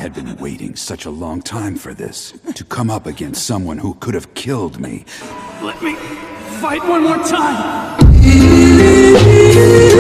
had been waiting such a long time for this. To come up against someone who could have killed me. Let me fight one more time!